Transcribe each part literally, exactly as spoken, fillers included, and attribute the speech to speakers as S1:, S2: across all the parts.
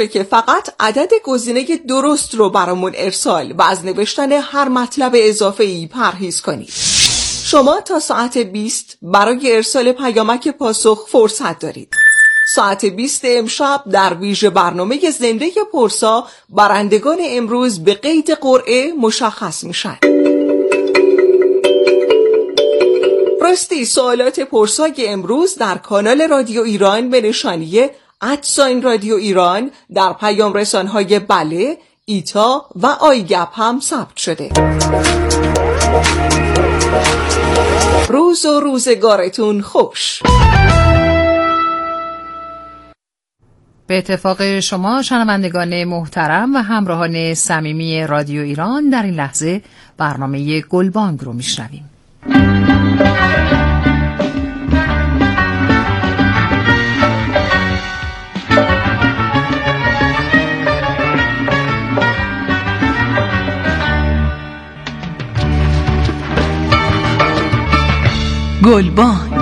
S1: باشه که فقط عدد گزینه درست رو برامون ارسال و از نوشتن هر مطلب اضافه‌ای پرهیز کنید. شما تا ساعت بیست برای ارسال پیامک پاسخ فرصت دارید. ساعت بیست امشب در ویژه برنامه زنده پرسا برندگان امروز به قید قرعه مشخص میشن. راستی سوالات پرسای امروز در کانال رادیو ایران به نشانی ادساین رادیو ایران در پیام رسانهای بله، ایتا و آیگپ هم ثبت شده. روز و روزگارتون خوش.
S2: به اتفاق شما شنوندگان محترم و همراهان صمیمی رادیو ایران در این لحظه برنامه گلبانگ رو میشنویم. گلبانگ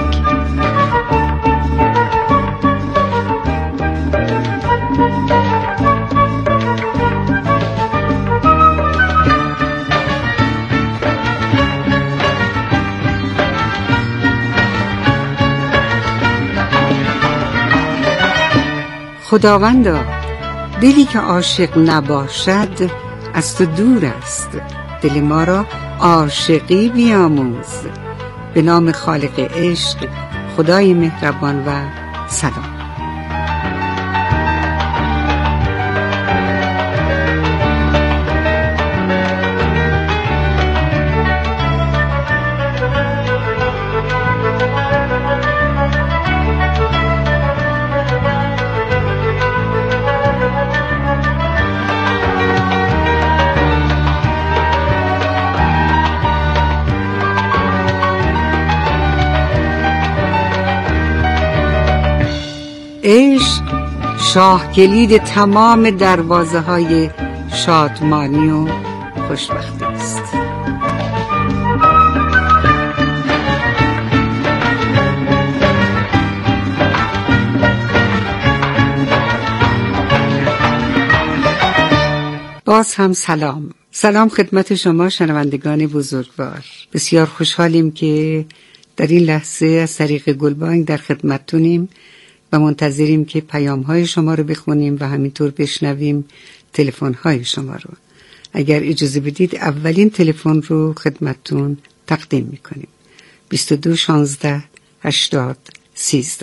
S3: خداوندا، دلی که عاشق نباشد از تو دور است. دل ما را عاشقی بیاموز. به نام خالق عشق، خدای مهربان و سلام. عشق شاه کلید تمام دروازه های شادمانی و خوشبختی است. باز هم سلام سلام خدمت شما شنوندگان بزرگوار. بسیار خوشحالیم که در این لحظه از طریق گلبانگ در خدمتتونیم و منتظریم که پیام‌های شما رو بخونیم و همینطور بشنویم تلفن‌های شما رو. اگر اجازه بدید اولین تلفن رو خدمتتون تقدیم می‌کنیم. بیست و دو شانزده هشتاد سیزده.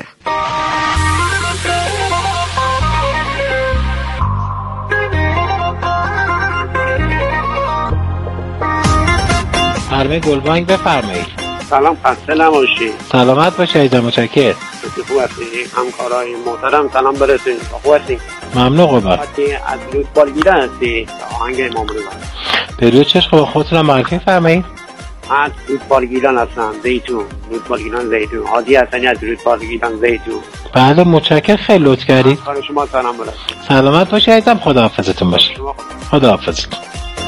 S4: فرمای گلبانگ بفرمایید.
S5: سلام، خسته نباشی.
S4: سلامت باشی عزیزم، متشکرم.
S5: خوب هستی؟ همکارای محترم سلام برسون. خوب هستی؟
S4: ممنون قربان.
S5: از رودبارگیره هستی؟ آهنگ امام رضا.
S4: به چشم خوب خودتون معرفی فرمایید.
S5: از رودبارگیران هستم، زیتون. رودبارگیران زیتون. هادی حسنی از رودبارگیران زیتون.
S4: بله متشکرم، خیلی لطف کردید.
S5: کار شما سلام برسون.
S4: سلامت باشی عزیزم، خداحافظتون باشه. خداحافظتون.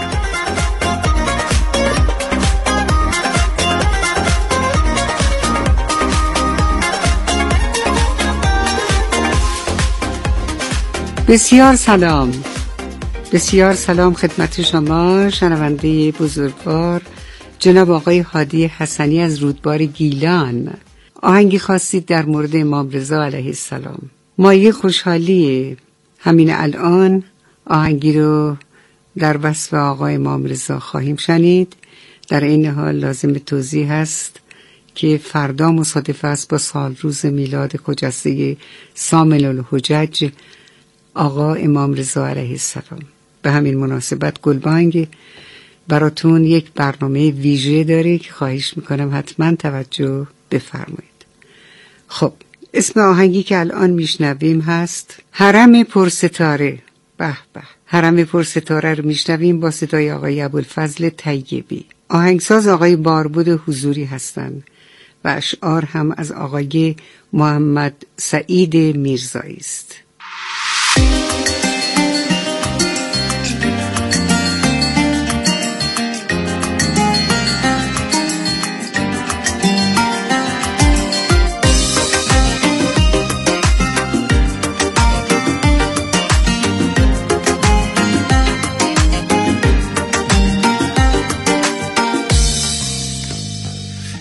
S3: بسیار سلام بسیار سلام خدمت شما شنونده بزرگوار جناب آقای هادی حسنی از رودبار گیلان. آهنگی خواستید در مورد امام رضا علیه السلام. مایه خوشحالی همین الان آهنگی رو در وصف آقای امام رضا خواهیم شنید. در این حال لازم توضیح هست که فردا مصادف است با سال روز میلاد خجسته سامن الحجج آقا امام رضا علیه السلام. به همین مناسبت گلبانگ براتون یک برنامه ویژه داره که خواهش میکنم حتما توجه بفرمایید. خب اسم آهنگی که الان میشنویم هست حرم پرستاره. به به، حرم پرستاره رو میشنویم با صدای آقای ابوالفضل طیبی. آهنگساز آقای باربود حضوری هستند و اشعار هم از آقای محمد سعید میرزایی است.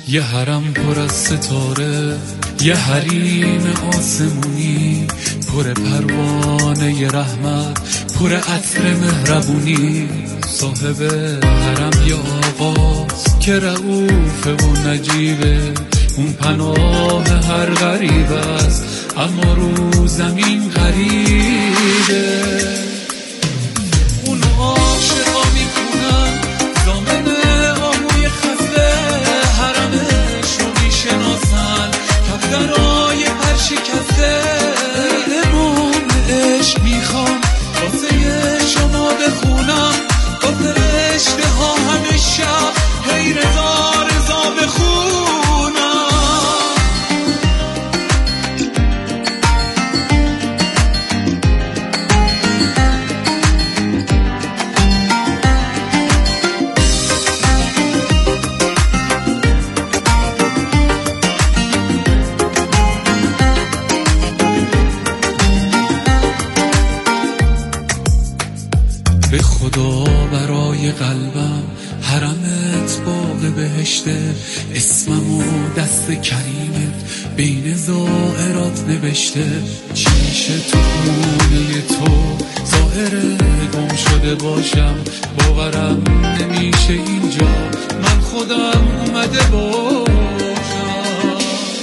S6: یه حرم پر از ستاره، یه حریم آسمونی، پر پروانه ی رحمت، پر عطر مهربونی. صاحب حرم یه آقاست که رعوفه و نجیبه، اون پناه هر غریب است اما رو زمین غریبه. اون عاشقا میکنن دامن آهوی خسته، حرمش رو میشناسن کفترهای پر شکسته. امام عشق میخوام واسه شما بخونم، با فرشته ها همه شب هی رضا رضا بخونم. به خدا برای قلبم حرمت باغ بهشته، اسمم و دست کریمت بین زائرات نوشته. چیشه تو خونه تو ظاهر گم شده باشم، باورم نمیشه اینجا من خودم اومده باشم.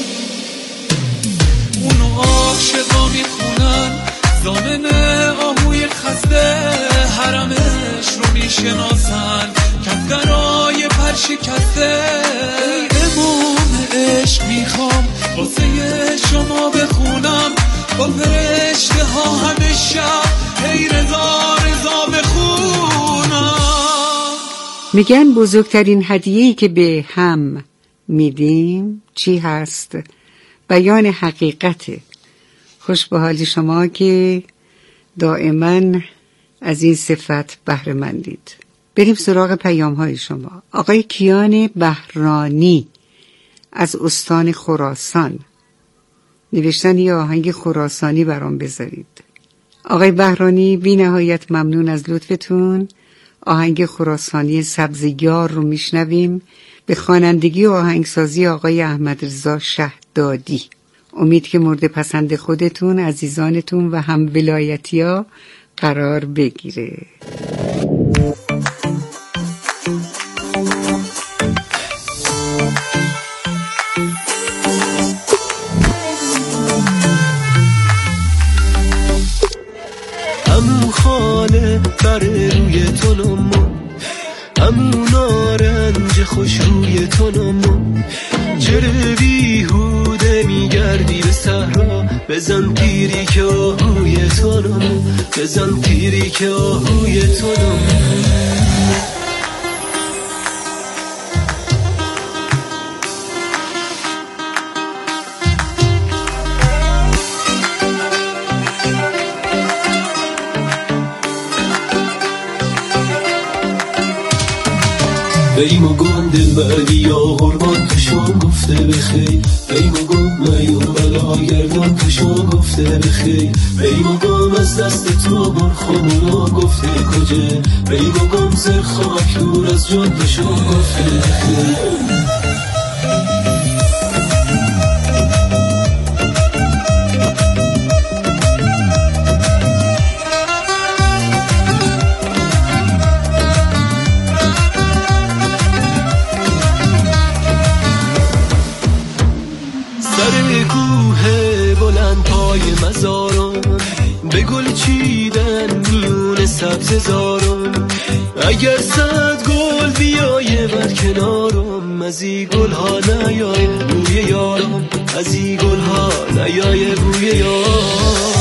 S6: اونو عاشقا میخونن دامن آهوی خسته، حرمش رو میشناسن کفترهای پر شکسته. امام عشق میخوام واسه شما بخونم، با فرشته ها همه شب هی رضا رضا بخونم.
S3: میگن بزرگترین هدیه‌ای که به هم میدیم چی هست؟ بیان حقیقته. خوش به حال شما که دائما از این صفت بهره مندید. بریم سراغ پیام های شما. آقای کیان بهرانی از استان خراسان نوشتن یه آهنگ خراسانی برام بذارید. آقای بهرانی بی نهایت ممنون از لطفتون. آهنگ خراسانی سبزیار رو میشنویم به خوانندگی و آهنگسازی آقای احمد رضا شهدادی. امید که مورد پسند خودتون، عزیزانتون و هم ولایتیا قرار بگیره.
S7: همون خاله بر روی تنمون، همون نارنج خوش روی تنمون، چرا بیهوده میگردی به صحرا؟ بزن تیری که آهوی تنمون، بزن تیری که آهوی تنمون. بریم و گم دل بردی یا قربان کشم گفته بخیر، بریم و گم میون بلا گردان کشم گفته بخیر، بریم و گم از دست تو بر خمونا گفته کجه، بریم و گم زر خاک دور از جان کشم گفته بخیر. به گل چیدن میون سبز زارم، اگر صد گل بیایه بر کنارم، از این گل ها نیایه بوی یارم، از این گل ها نیایه بوی یارم.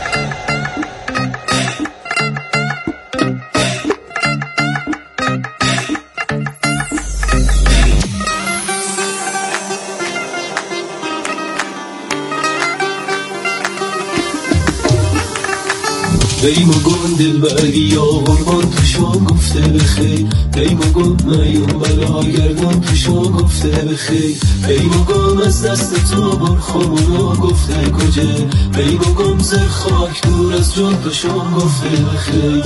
S7: بریم و گم دل بردی یا قربان کشم گفته بخیر، بریم و گم میون بلا گردان کشم گفته بخیر، بریم و گم از دست تو بر خمونا گفته کجه، بریم و گم زر خاک دور از جان کشم گفته بخیر.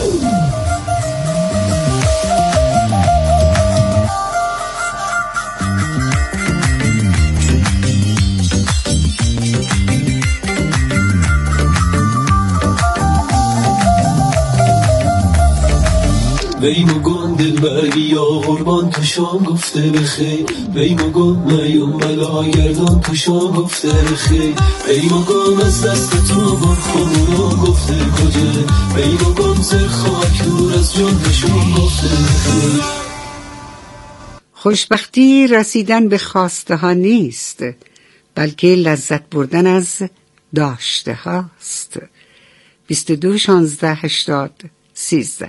S7: بیم و گم دلبر بیا قربان تو شام گفته بخیر بیم و گم نیوم بلا گردان تو شام گفته بخیر بیم و گم از دست تو من خمونو گفته کجه بیم و گم زر خاک دور از جان تو شام گفته بخیر.
S3: خوشبختی رسیدن به خواسته ها نیست، بلکه لذت بردن از داشته هاست. بیست و دو شانزده هشتاد سیزده.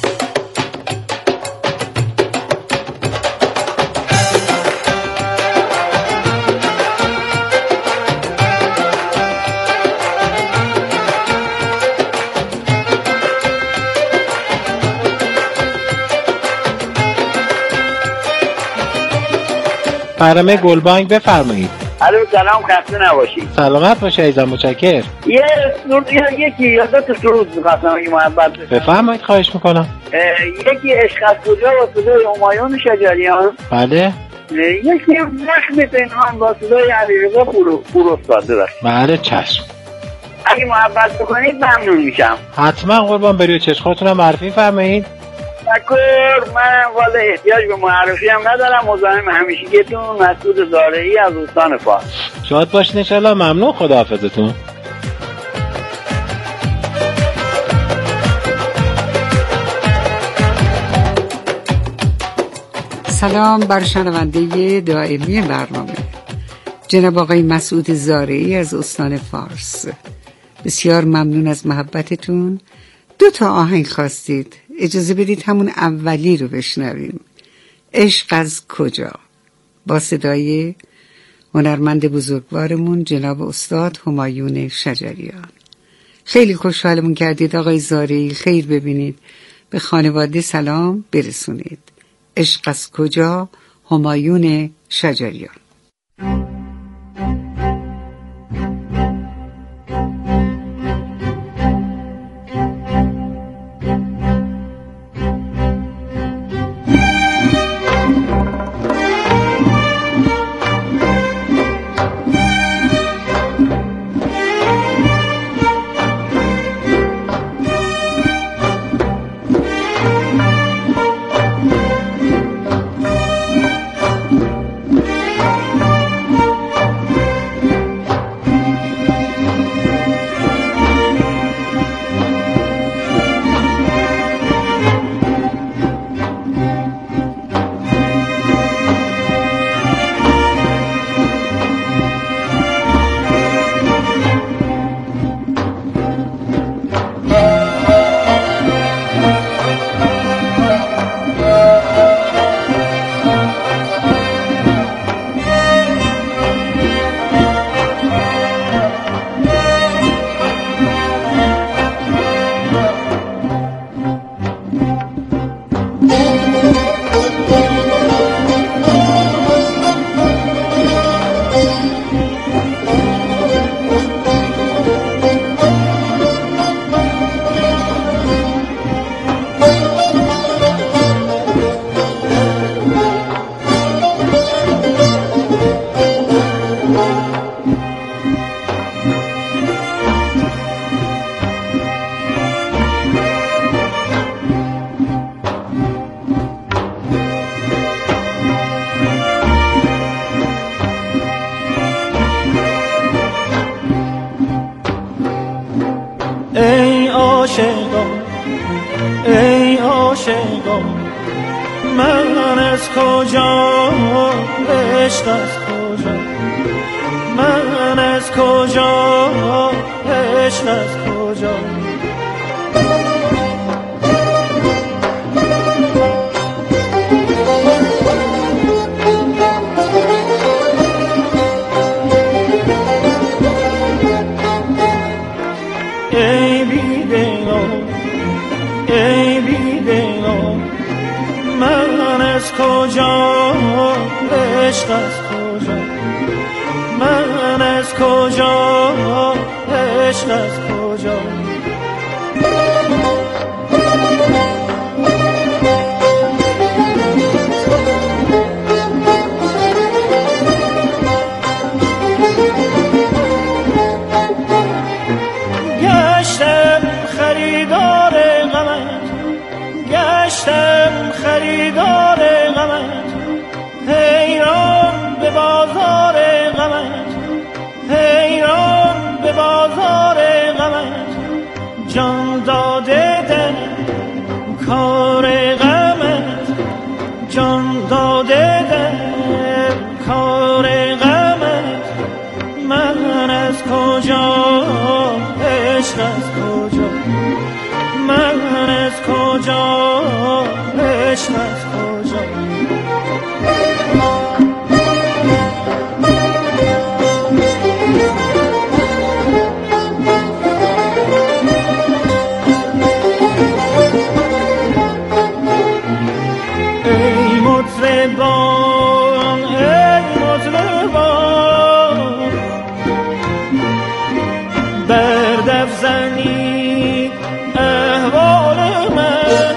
S4: برنامه گلبانگ بفرمایید.
S5: الو سلام، خسته نباشید.
S4: سلامت باشه عزیزم، متشکرم.
S5: یه سرود یکی یا دو تا سرود می‌خواستم اگه محبت
S4: بفرمایید. خواهش میکنم.
S5: یکی عشق از کجا با صدای همایون شجریان.
S4: بله.
S5: یکی زخم پنهان با صدای علیرضا پوراستاد.
S4: بله چشم.
S5: اگه محبت بکنید ممنون میشم.
S4: حتما قربان بری. چشماتونم معرفی فرمایید.
S5: تشکر. من والا احتیاج به معرفی هم ندارم. مزاحم همیشگیتون مسعود زارعی از استان فارس.
S4: شاد باشین ان شاء الله. ممنون. خداحافظتون.
S3: سلام بر شنونده دائمی برنامه جناب آقای مسعود زارعی از استان فارس. بسیار ممنون از محبتتون. دو تا آهنگ خواستید، اجازه بدید همون اولی رو بشنویم. عشق از کجا با صدای هنرمند بزرگوارمون جناب استاد همایون شجریان. خیلی خوشحالمون کردید آقای زارعی. خیر ببینید. به خانواده سلام برسونید. عشق از کجا همایون شجریان.
S6: ای عاشقان ای عاشقان من از کجا عشق از کجا من از کجا عشق از کجا ای بی‌دلان ای بی‌دلان من از کجا عشق از کجا من از کجا عشق از کجا گشتم خریدار غمت گشتم کجا، عشق از کجا. ای مطربان ای مطربان بر دف زنی احوال من.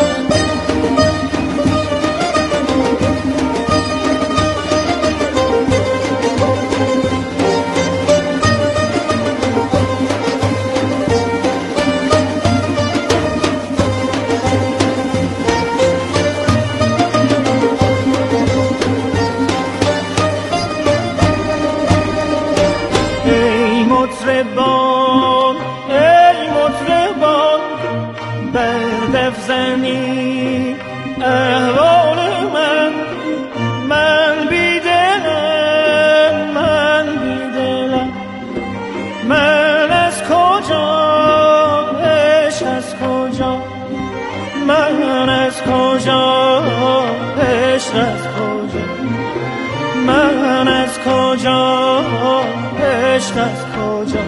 S6: ای مطربان ای مطربان بر دف زنی احوال من. من بیدلم من بیدلم من از کجا، عشق از کجا. من از کجا، عشق از کجا. من از کجا، عشق از کجا.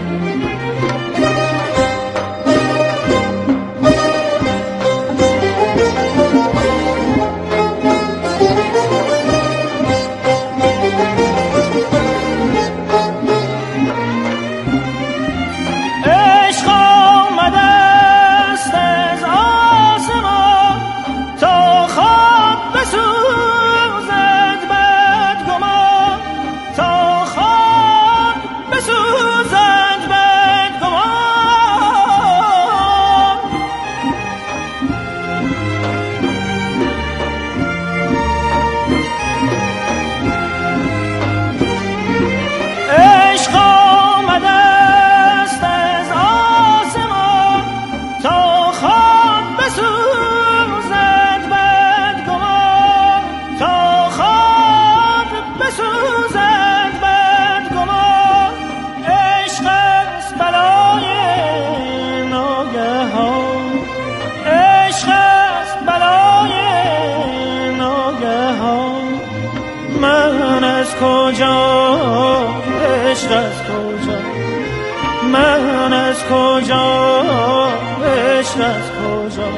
S6: عشق آمده است از آسمان تا خواب بسوزد بدگمان، تا خواب بسوزد بدگمان. عشق آمده است از آسمان تا خواب بسوزد بدگمان، تا خواب بسوزد بدگمان. عشق است بلای ناگهان، عشق است بلای ناگهان. من از کجا، عشق از کجا. من از کجا، عشق از کجا.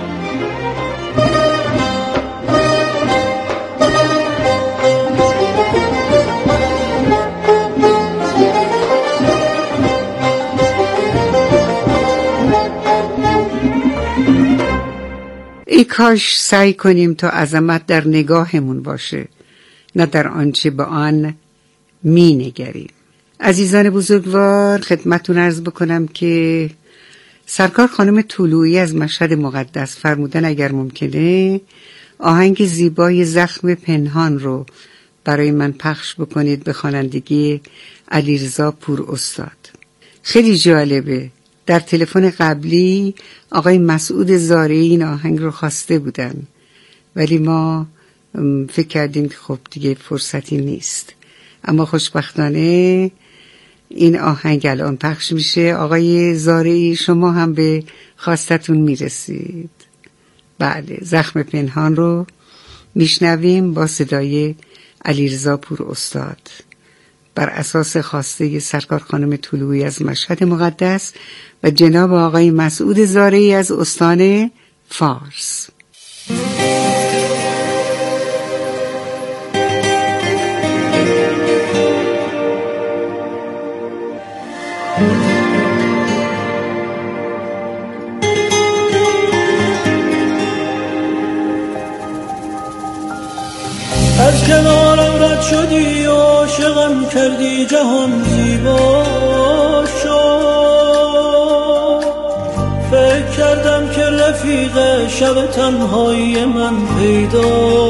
S3: ای کاش سعی کنیم تا عظمت در نگاهمون باشه، نه در آنچه به آن می نگریم. عزیزان بزرگوار، خدمتتون عرض بکنم که سرکار خانم طلویی از مشهد مقدس فرمودن اگر ممکنه آهنگ زیبای زخم پنهان رو برای من پخش بکنید به خوانندگی علیرضا پور استاد. خیلی جالبه، در تلفن قبلی آقای مسعود زارعی این آهنگ رو خواسته بودن ولی ما فکر کردیم که خب دیگه فرصتی نیست، اما خوشبختانه این آهنگ الان پخش میشه. آقای زارعی شما هم به خواستتون میرسید. بله، زخم پنهان رو میشنویم با صدای علیرضا پور استاد بر اساس خواسته سرکار خانم طلویی از مشهد مقدس و جناب آقای مسعود زارعی از استان فارس.
S6: از کنارم رد شدی عاشقم کردی جهان زیبا شد. فکر کردم که رفیق شب تنهایی من پیدا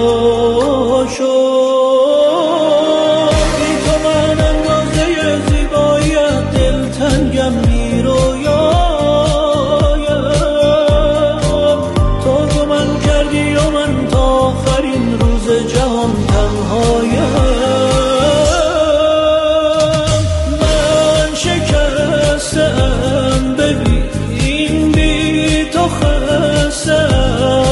S6: شد. بی تو من اندازه زیباییت دلتنگم میرویایم. تو گمان کردی و من تا آخرین روز جهان تنهایم. من شکستم ببین بی تو خستم.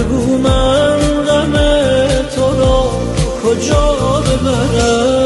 S6: بگو من غم تو را کجا ببرم.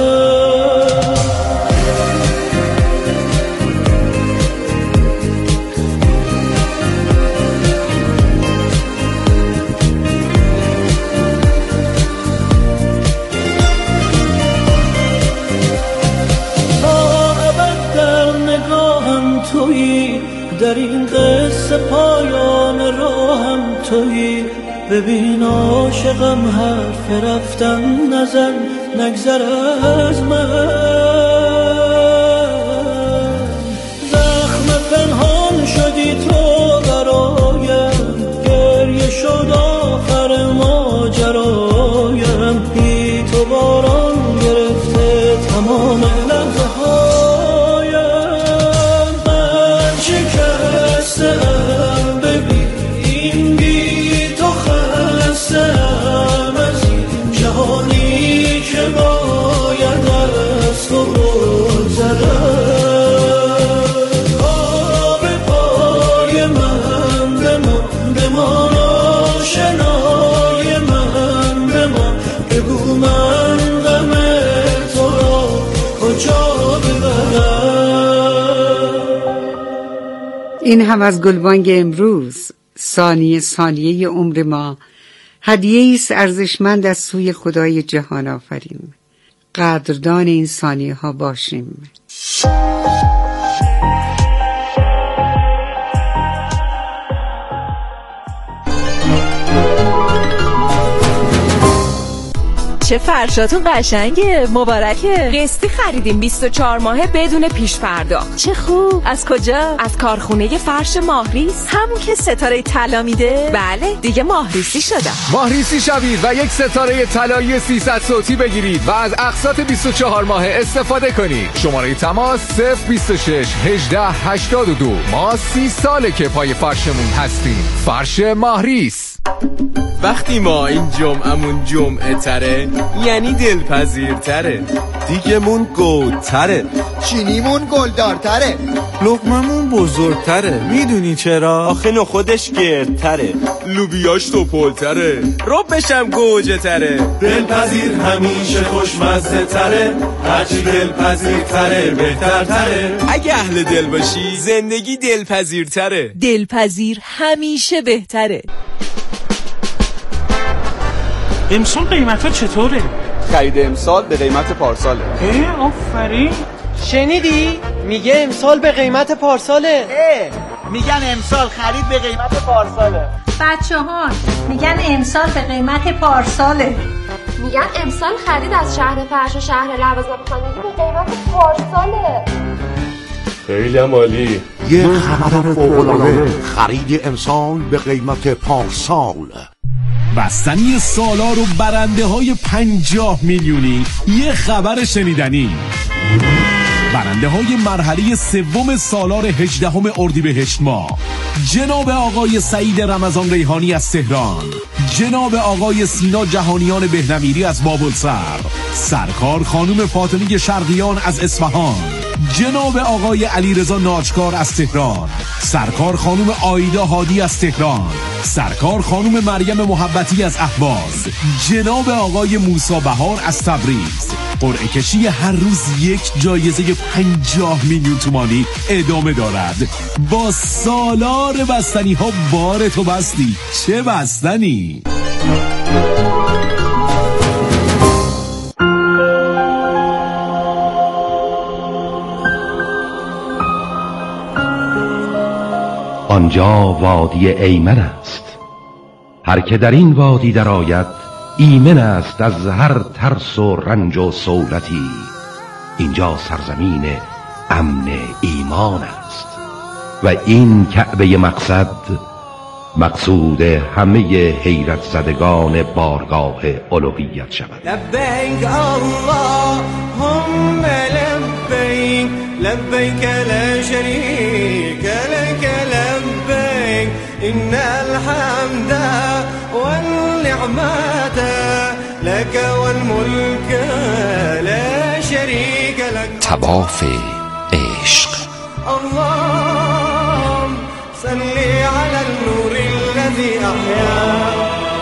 S6: در این قصه پایان راهم تویی، ببین عاشقم حرف رفتن نزن نگذر از من. زخم پنهان شدی تو برایم، گریه شد آخر ماجرایم، بی تو باران گرفته تمام لحظه ها.
S3: این هم از گلبانگ امروز. ثانیه ثانیه عمر ما هدیه است ارزشمند از سوی خدای جهان آفرین. قدردان این ثانیه ها باشیم.
S8: چه فرشاتون قشنگه، مبارکه. قسطی خریدیم بیست و چهار ماهه بدون پیش پرداخت. چه خوب. از کجا؟ از کارخونه فرش ماهریس، همون که ستاره طلا میده. بله دیگه ماهریسی شدم.
S9: ماهریسی شوید و یک ستاره طلایی سیصد صوتی بگیرید و از اقساط بیست و چهار ماهه استفاده کنید. شماره تماس صفر بیست و شش هجده هشتاد و دو. ما سی ساله که پای فرشمون هستیم. فرش ماهریس.
S10: وقتی ما این جمعمون جمعه تره یعنی دلپذیرتره،
S11: دیگمون گودتره،
S12: چینیمون گلدارتره،
S11: لقممون بزرگتره. میدونی چرا؟
S10: آخه نخودش گردتره،
S11: لوبیاش توپلتره،
S10: ربشم گوجه تره.
S11: دلپذیر همیشه خوشمزه تره، هرچی دلپذیرتره بهترتره.
S10: اگه اهل دل باشی زندگی دلپذیرتره.
S8: دلپذیر همیشه بهتره.
S13: امسال قیمت ها چطوره؟
S14: خرید امسال به قیمت پارساله.
S13: اه آفرین.
S15: شنیدی؟ میگه امسال به قیمت پارساله.
S12: اه میگن امسال خرید به قیمت پارساله.
S16: بچه ها میگن امسال به قیمت پارساله.
S17: میگن امسال خرید از شهر فرش و شهر لوازم خانگی به قیمت پارساله.
S11: خیلی عالی.
S18: یه خبر فوق‌العاده، خرید امسال به قیمت پارسال.
S19: بستنی سالار و برنده های پنجاه میلیونی. یه خبر شنیدنی. برنده های مرحله سوم سالار هجدهم اردیبهشت ماه، جناب آقای سعید رمضان ریحانی از تهران، جناب آقای سینا جهانیان بهنمیری از بابلسر، سرکار خانم فاطمه شرقیان از اصفهان، جناب آقای علیرضا ناچکار از تهران، سرکار خانم آیدا هادی از تهران، سرکار خانم مریم محبتی از اهواز، جناب آقای موسی بهار از تبریز. قرعه کشی هر روز یک جایزه پنجاه میلیون تومانی ادامه دارد. با سالار بستنی ها بار تو بستی. چه بستنی؟
S20: آنجا وادی ایمن است، هر که در این وادی درآید ایمن است از هر ترس و رنج و صولتی. اینجا سرزمین امن ایمان است و این کعبه مقصد مقصود همه حیرت زدگان بارگاه الوهیت شود.
S6: لبیک اللهم لبیک لبیک لا شریک لک لبیک ان الحمد والنعمت لك والملك لا شریک لك.
S21: طواف عشق.
S6: اللهم صل على النور الذي احيا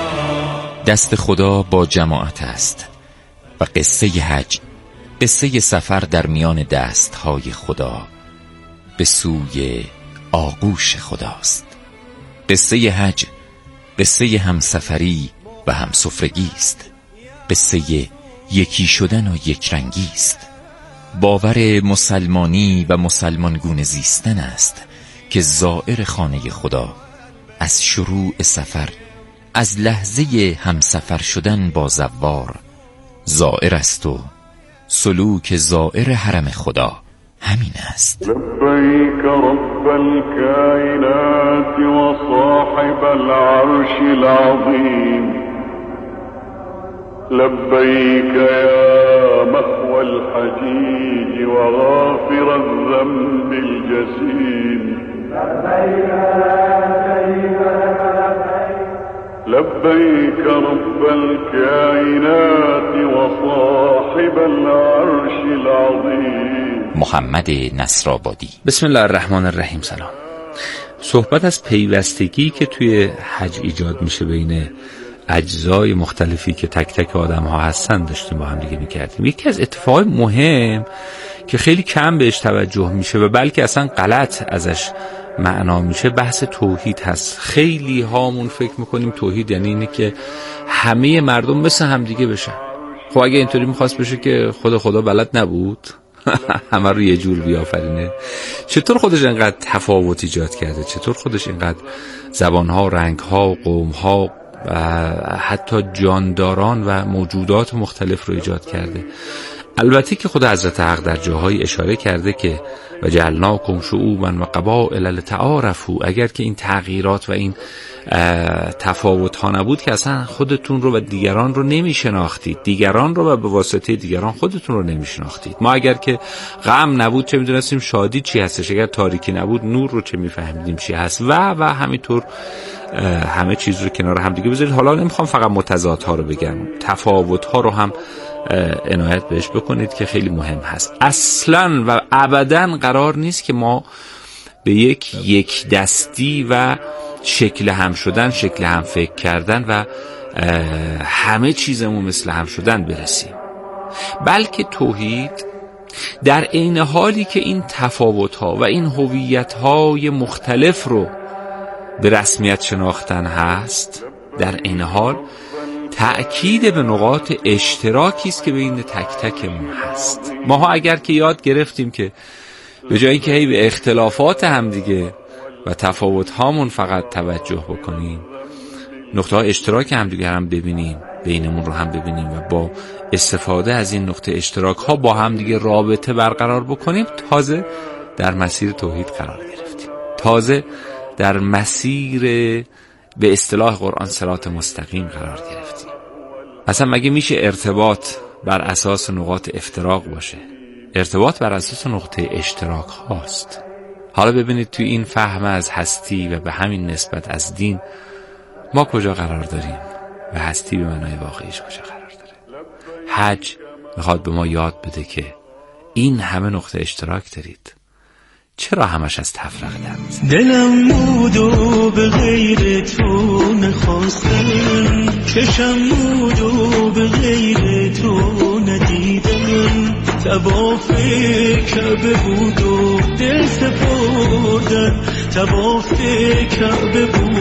S21: دست خدا با جماعت است و قصه حج قصه سفر در میان دستهای خدا به سوی آغوش خداست. قصه حج قصه همسفری و همسفرگی است. قصه یکی شدن و یک رنگی است. باور مسلمانی و مسلمانگونه زیستن است که زائر خانه خدا از شروع سفر، از لحظه همسفر شدن با زوار زائر است و سلوک زائر حرم خدا همین است.
S1: لبیک رب الکائنات و صاحب العرش العظیم، لبیک یا محو الحجیج و غافر الذنب الجسیم، لبیک رب الکائنات و صاحب العرش العظیم.
S21: محمد نصرآبادی.
S22: بسم الله الرحمن الرحیم. سلام. صحبت از پیوستگی که توی حج ایجاد میشه بین اجزای مختلفی که تک تک آدم ها هستن داشتیم با هم دیگه میکردیم. یکی از اتفاقات مهم که خیلی کم بهش توجه میشه و بلکه اصلا غلط ازش معنا میشه بحث توحید هست. خیلی هامون فکر میکنیم توحید یعنی اینه که همه مردم مثل هم دیگه بشن. خب اگه اینطوری میخواست بشه که خود خدا بلد نبود همه رو یه جور بیافرینه؟ چطور خودش اینقدر تفاوت ایجاد کرده؟ چطور خودش اینقدر زبانها، رنگها، قومها و حتی جانداران و موجودات مختلف رو ایجاد کرده؟ البته که خدا حضرت حق در جاهای اشاره کرده که و جعلناکم شعوبا و قبائل لتعارفوا، اگر که این تغییرات و این تفاوت ها نبود که اصلا خودتون رو و دیگران رو نمیشناختید، دیگران رو و به واسطه دیگران خودتون رو نمیشناختید. ما اگر که غم نبود چه میدونستیم شادی چی هستش، اگر تاریکی نبود نور رو چه میفهمیدیم چی هست و و همینطور همه چیز رو کنار هم دیگه بذارید. حالا نمیخوام فقط متضادها رو بگم، تفاوت ها رو هم عنایت بهش بکنید که خیلی مهم هست. اصلا و ابدا قرار نیست که ما به یک یک دستی و شکل هم شدن، شکل هم فکر کردن و همه چیزمون مثل هم شدن برسیم، بلکه توحید در عین حالی که این تفاوت ها و این هویت های مختلف رو به رسمیت شناختن هست، در عین حال تأکید به نقاط اشتراکی است که بین تک تکمون هست. ماها اگر که یاد گرفتیم که به جای اینکه هی به اختلافات هم دیگه و تفاوت هامون فقط توجه بکنیم، نقطه های اشتراک هم دیگه هم ببینیم، بینمون رو هم ببینیم و با استفاده از این نقطه اشتراک ها با هم دیگه رابطه برقرار بکنیم، تازه در مسیر توحید قرار گرفتیم، تازه در مسیر به اصطلاح قرآن صراط مستقیم قرار گرفتیم. اصلا مگه میشه ارتباط بر اساس نقاط افتراق باشه؟ ارتباط بر اساس نقطه اشتراک هاست. حالا ببینید توی این فهم از هستی و به همین نسبت از دین ما کجا قرار داریم و هستی به معنای واقعیش کجا قرار داره. حج میخواد به ما یاد بده که این همه نقطه اشتراک دارید، چرا همش از تفرقه در میزن؟
S6: دلم بود و به غیر تو نخواستم، چشم بود و به غیر تو ندیدم، طواف کعبه بود و دل سپردن، طواف کعبه بود